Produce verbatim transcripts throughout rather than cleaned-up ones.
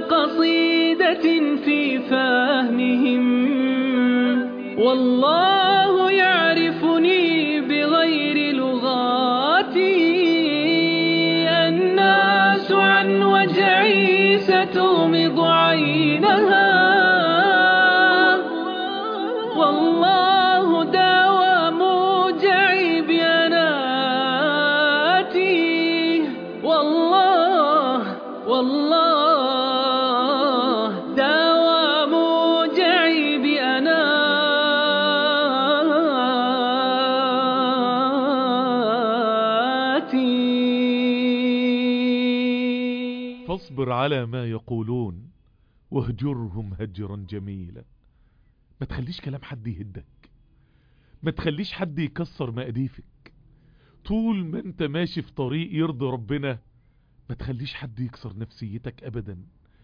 قصيدة في فهمهم. والله يعرفني بغير لغاتي. الناس عن وجعي ستغمض عينها. والله داوى موجعي بأناتي. والله والله داوى موجعي بأناتي. فاصبر على ما يقولون واهجرهم هجرا جميلا. ما تخليش كلام حد يهدك، ما تخليش حد يكسر مقاديفك. طول ما انت ماشي في طريق يرضي ربنا ما تخليش حد يكسر نفسيتك ابدا.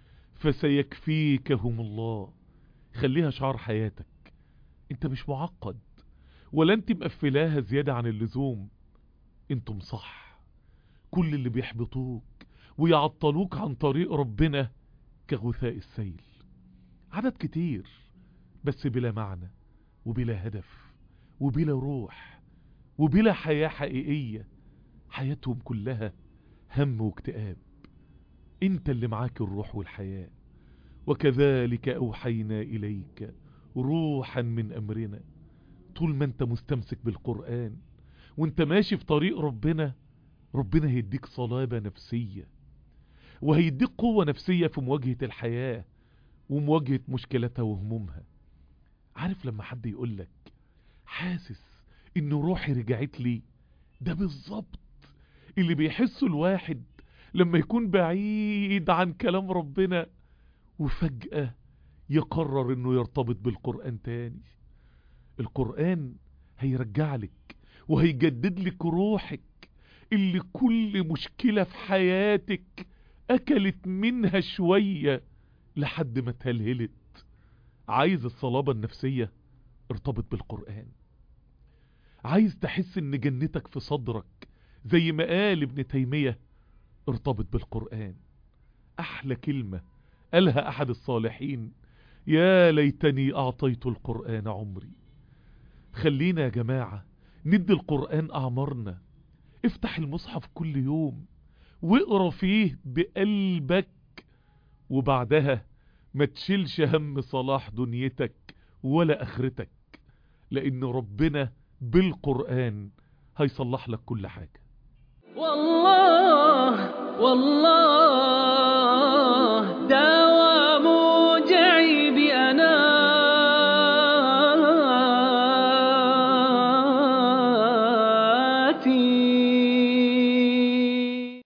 فسيكفيكهم الله. خليها شعار حياتك. انت مش معقد ولا انت مقفلاها زيادة عن اللزوم. انتم صح. كل اللي بيحبطوك ويعطلوك عن طريق ربنا كغثاء السيل. عدد كتير بس بلا معنى وبلا هدف وبلا روح وبلا حياة حقيقية. حياتهم كلها هم واكتئاب. انت اللي معاك الروح والحياة. وكذلك اوحينا اليك روحا من امرنا. طول ما انت مستمسك بالقرآن وانت ماشي في طريق ربنا، ربنا هيديك صلابة نفسية وهيديك قوة نفسية في مواجهة الحياة ومواجهة مشكلتها وهمومها. عارف لما حد يقولك حاسس ان روحي رجعت لي؟ ده بالظبط اللي بيحسه الواحد لما يكون بعيد عن كلام ربنا وفجأة يقرر انه يرتبط بالقرآن تاني. القرآن هيرجع لك وهيجدد لك روحك اللي كل مشكلة في حياتك اكلت منها شوية لحد ما تهلهلت. عايز الصلابة النفسية؟ ارتبط بالقرآن. عايز تحس ان جنتك في صدرك زي ما قال ابن تيمية؟ ارتبط بالقرآن. احلى كلمة قالها احد الصالحين: يا ليتني اعطيت القرآن عمري. خلينا يا جماعة ندي القرآن اعمارنا. افتح المصحف كل يوم واقرا فيه بقلبك، وبعدها ما تشيلش هم صلاح دنيتك ولا اخرتك، لان ربنا بالقرآن هيصلح لك كل حاجة. والله والله